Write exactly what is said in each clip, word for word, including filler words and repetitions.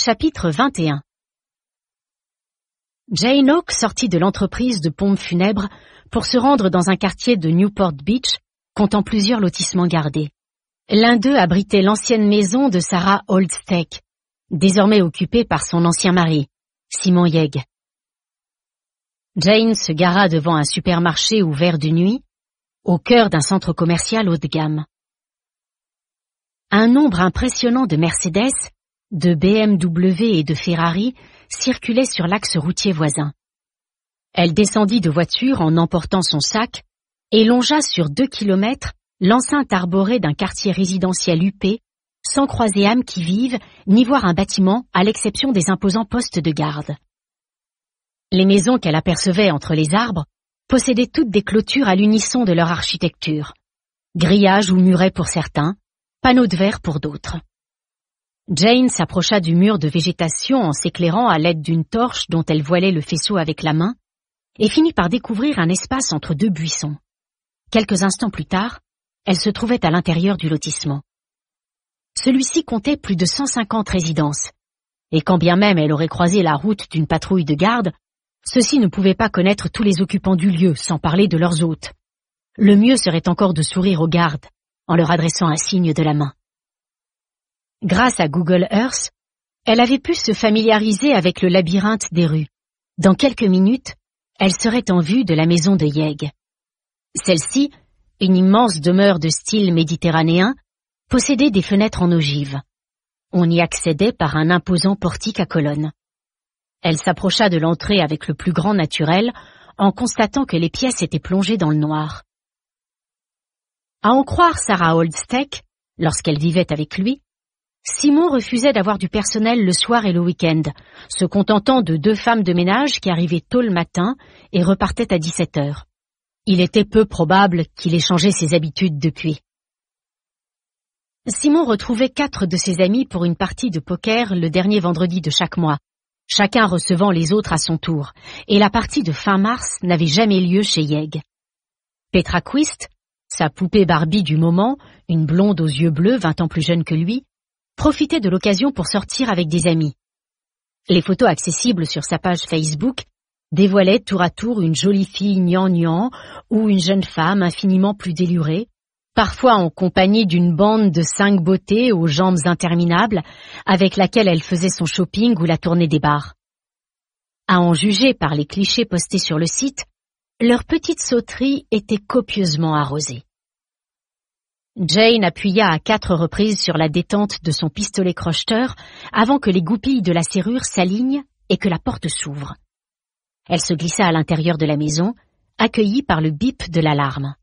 Chapitre vingt et un. Jane Hawk sortit de l'entreprise de pompes funèbres pour se rendre dans un quartier de Newport Beach, comptant plusieurs lotissements gardés. L'un d'eux abritait l'ancienne maison de Sarah Oldsteck, désormais occupée par son ancien mari, Simon Yegg. Jane se gara devant un supermarché ouvert de nuit, au cœur d'un centre commercial haut de gamme. Un nombre impressionnant de Mercedes, de B M W et de Ferrari circulait sur l'axe routier voisin. Elle descendit de voiture en emportant son sac et longea sur deux kilomètres l'enceinte arborée d'un quartier résidentiel huppé, sans croiser âme qui vive, ni voir un bâtiment à l'exception des imposants postes de garde. Les maisons qu'elle apercevait entre les arbres possédaient toutes des clôtures à l'unisson de leur architecture. Grillages ou murets pour certains, panneaux de verre pour d'autres. Jane s'approcha du mur de végétation en s'éclairant à l'aide d'une torche dont elle voilait le faisceau avec la main, et finit par découvrir un espace entre deux buissons. Quelques instants plus tard, elle se trouvait à l'intérieur du lotissement. Celui-ci comptait plus de cent cinquante résidences, et quand bien même elle aurait croisé la route d'une patrouille de garde, ceux-ci ne pouvaient pas connaître tous les occupants du lieu, sans parler de leurs hôtes. Le mieux serait encore de sourire aux gardes, en leur adressant un signe de la main. Grâce à Google Earth, elle avait pu se familiariser avec le labyrinthe des rues. Dans quelques minutes, elle serait en vue de la maison de Yegg. Celle-ci, une immense demeure de style méditerranéen, possédait des fenêtres en ogive. On y accédait par un imposant portique à colonnes. Elle s'approcha de l'entrée avec le plus grand naturel, en constatant que les pièces étaient plongées dans le noir. À en croire Sarah Oldsteck, lorsqu'elle vivait avec lui, Simon refusait d'avoir du personnel le soir et le week-end, se contentant de deux femmes de ménage qui arrivaient tôt le matin et repartaient à dix-sept heures. Il était peu probable qu'il ait changé ses habitudes depuis. Simon retrouvait quatre de ses amis pour une partie de poker le dernier vendredi de chaque mois, chacun recevant les autres à son tour, et la partie de fin mars n'avait jamais lieu chez Yegg. Petra Quist, sa poupée Barbie du moment, une blonde aux yeux bleus vingt ans plus jeune que lui, profitait de l'occasion pour sortir avec des amis. Les photos accessibles sur sa page Facebook dévoilaient tour à tour une jolie fille gnangnan ou une jeune femme infiniment plus délurée, parfois en compagnie d'une bande de cinq beautés aux jambes interminables avec laquelle elle faisait son shopping ou la tournée des bars. À en juger par les clichés postés sur le site, leur petite sauterie était copieusement arrosée. Jane appuya à quatre reprises sur la détente de son pistolet crocheteur avant que les goupilles de la serrure s'alignent et que la porte s'ouvre. Elle se glissa à l'intérieur de la maison, accueillie par le bip de l'alarme.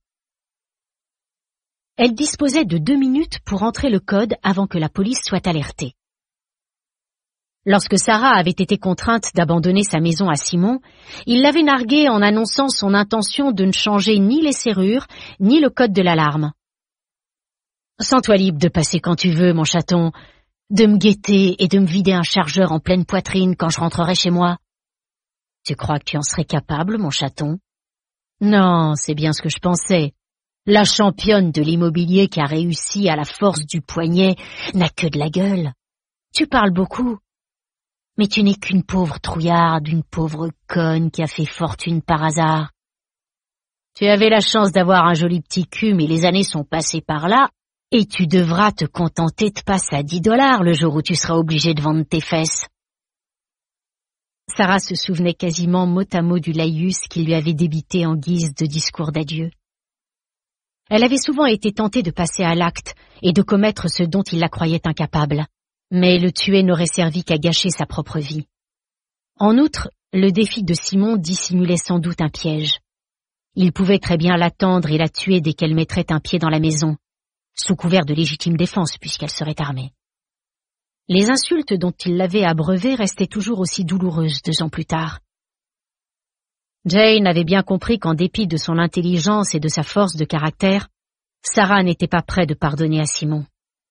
Elle disposait de deux minutes pour entrer le code avant que la police soit alertée. Lorsque Sarah avait été contrainte d'abandonner sa maison à Simon, il l'avait narguée en annonçant son intention de ne changer ni les serrures, ni le code de l'alarme. « Sens-toi libre de passer quand tu veux, mon chaton, de me guetter et de me vider un chargeur en pleine poitrine quand je rentrerai chez moi. Tu crois que tu en serais capable, mon chaton? Non, c'est bien ce que je pensais. La championne de l'immobilier qui a réussi à la force du poignet n'a que de la gueule. Tu parles beaucoup, mais tu n'es qu'une pauvre trouillarde, une pauvre conne qui a fait fortune par hasard. Tu avais la chance d'avoir un joli petit cul, mais les années sont passées par là, et tu devras te contenter de passer à dix dollars le jour où tu seras obligé de vendre tes fesses. » Sarah se souvenait quasiment mot à mot du laïus qu'il lui avait débité en guise de discours d'adieu. Elle avait souvent été tentée de passer à l'acte et de commettre ce dont il la croyait incapable, mais le tuer n'aurait servi qu'à gâcher sa propre vie. En outre, le défi de Simon dissimulait sans doute un piège. Il pouvait très bien l'attendre et la tuer dès qu'elle mettrait un pied dans la maison, sous couvert de légitime défense puisqu'elle serait armée. Les insultes dont il l'avait abreuvée restaient toujours aussi douloureuses deux ans plus tard. Jane avait bien compris qu'en dépit de son intelligence et de sa force de caractère, Sarah n'était pas près de pardonner à Simon.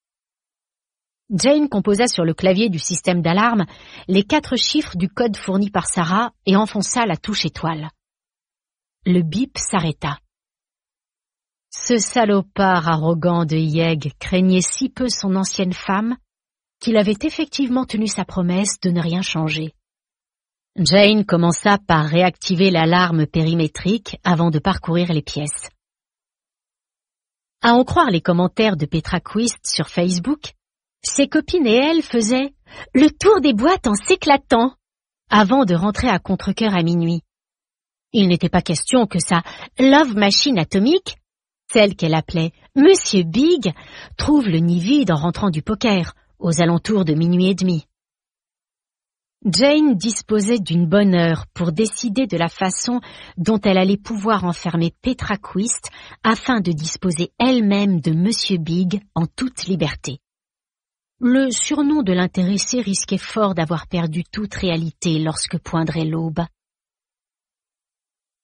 Jane composa sur le clavier du système d'alarme les quatre chiffres du code fourni par Sarah et enfonça la touche étoile. Le bip s'arrêta. Ce salopard arrogant de Yegg craignait si peu son ancienne femme qu'il avait effectivement tenu sa promesse de ne rien changer. Jane commença par réactiver l'alarme périmétrique avant de parcourir les pièces. À en croire les commentaires de Petra Quist sur Facebook, ses copines et elle faisaient le tour des boîtes en s'éclatant avant de rentrer à contre-cœur à minuit. Il n'était pas question que sa love machine atomique, celle qu'elle appelait Monsieur Big, trouve le nid vide en rentrant du poker, aux alentours de minuit et demi. Jane disposait d'une bonne heure pour décider de la façon dont elle allait pouvoir enfermer Petra Quist afin de disposer elle-même de Monsieur Big en toute liberté. Le surnom de l'intéressé risquait fort d'avoir perdu toute réalité lorsque poindrait l'aube.